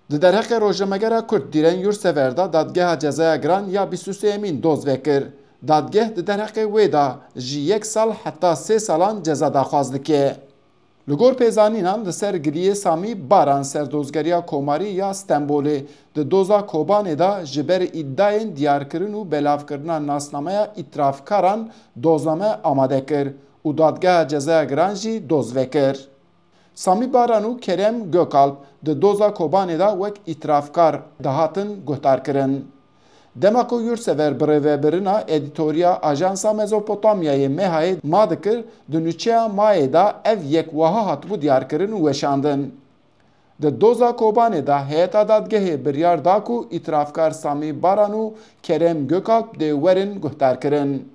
Di derheqê Rojnamegera Kurd dîrên Yurtsever da Dadgeha Cezaya Giran ya 23 doz vekir. Dadgeh di derheqê wê da ji 1 sal heta 3 salan ceza daxwaz dike. Li gor pêzanînan li ser giriyê Samî Baran serdozgeriya Komarî ya Stenbolê di doza Kobanê da ji ber îddiayên diyarkirin û belavkirina nasnameya îtirafkaran dozname amade kir û Dadgeha Cezaya Giran jî doz vekir. Samî Baran û Kerem Gökalp di doza Kobanê da wek îtirafkar dihatin guhdarkirin. Dema ku Yurtsever bi rêvebirina edîtoriya Ajansa Mezopotamyayê Mehayê ma dikir, di nûçeya Mayê da ev yek wiha hatibû diyarkirin û weşandin. Di doza Kobanê da heyeta dadgehê biryar da ku îtirafkar Samî Baran û Kerem Gökalp dê werin guhdarkirin.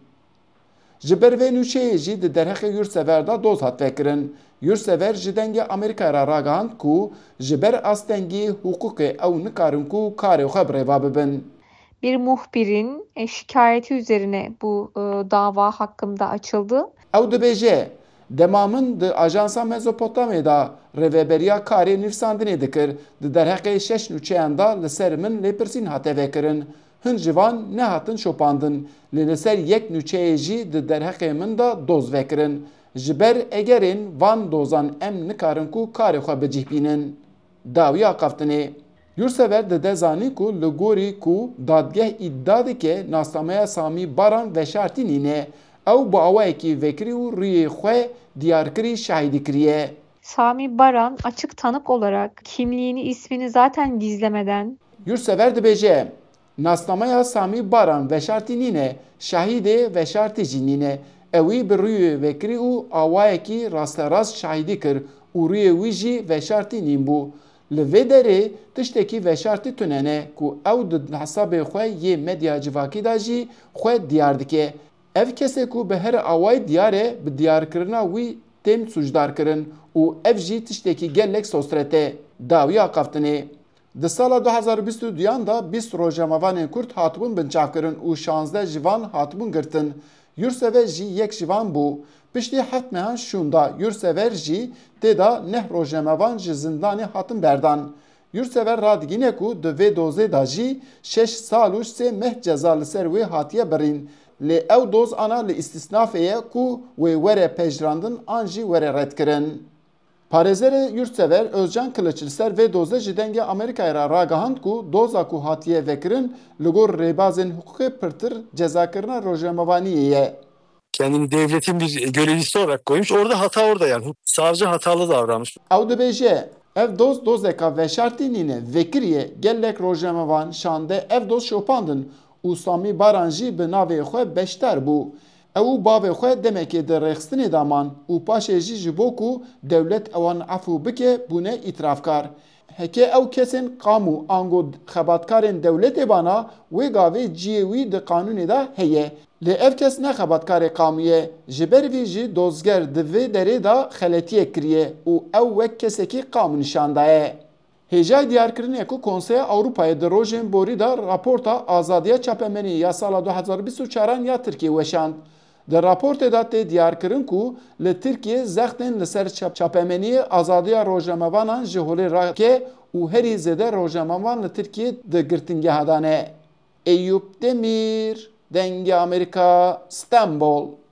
Ji ber vê nûçeyê jî di derhexê Yurtsever da doz hat vekirin. Yurtsever ji dengê Amerîkayê ra ragihand ku ji ber astengî hukukê ew nikarin ku karê xwe bi rêva bibin. Bir muhbirin şikayeti üzerine bu dava hakkında açıldı. Ew dibêje, dema min di Ajansa Mezopotamyê da rêveberiya karê nivîsandinê dikir, di derheqê 6 nûçeyan da li ser min lêpirsîn hate vekirin. Hin ji van nehatin şopandin, li ser yek nûçeyê jî di derheqê min da doz vekirin. Ji ber egerên van dozan em nikarin ku karê xwe bicih bînin. Dawiya qeftinê. Yurtsever dide zanî ku li gorî ku dadgeh îddia dike nasnameya Samî Baran veşartî nîne, ew bi awayekî vekirî û rûyê xwe diyarkirî şahîdî kiriye. Samî Baran açık tanık olarak kimliğini, ismini zaten gizlemeden Yurtsever dibêje, nasnameya Samî Baran veşartî nîne, şahîdê veşartî jî nîne. Ew bi rûyê vekirî û awayekî rasterast şahîdî kir û rûyê wî jî veşartî nîn bû. Li vê derê tiştekî veşartî tunene ku ew di hesabê xwe yê medya civakî da jî xwe diyar dike. Ev kesê ku bi her awayî diyar e, bi diyarkirina wî tên sûcdar kirin û ev jî tiştekî gelek sostret e. Dawiya qeftinê. Di sala 2022 da 20 rojnamevanên Kurd hatibûn binçavkirin û 16 ji van hatibûn girtin. Yurtsever jî yek ji van bû. Piştî heft mehan şûn da Yurtsever jî têda neh rojnamevan ji zindanê hatin berdan. Yurtsever radigîne ku di vê dozê da jî 6 sal û 3 meh ceza li ser wê hatiye birîn. Lê ew doz ana li îstîsnafê ye ku wê were pejirandin an jî were redkirin. Parêzerê Yurtsever Özcan Kılıç li ser vê dozê ji dengê Amerîkayê ra ragihand ku doza ku hatiye vekirin li gor rêbazên hukukê pirtir cezakirina rojnamevaniyê ye. Kendini devletin bir görevlisi olarak koymuş. Orada hata orada yani. Savcı hatalı davranmış. Ew dibêje, ev doz dozeka veşartî nîne vekiriye gelek rojnamevan şande ev doz şopandin û Samî Baran jî bi navê xwe beşdar bû. Ew û bavê xwe demekê di rêxistinê daman û paşê jî ji bo ku dewlet ewan efû bike bûne îtirafkar. Heke ew kesên qam û ango xebatkarên dewletê bana wê gavê ciyê wî di qanûnê da heye. Lê ev kes ne xebatkarê qamû ye, ji ber vî jî dozger di vê derê da xeletiyek kiriye û ew wek kesekî qamû nîşan daye. Hêja diyarkirinê ku Konseya Ewropayê di rojên borî da raporta azadiya çapemenî ya sala 2024 ya Tirkiye weşand. Di raportê da tê diyarkirin ku li Tirkiye zextên li ser çapemeniyê azadiya rojnamevanan ji holê rake û herî zêde rojnamevan li Tirkiye di girtingeha dane. Eyüp Demir, Dengê Amerîka, Stenbol.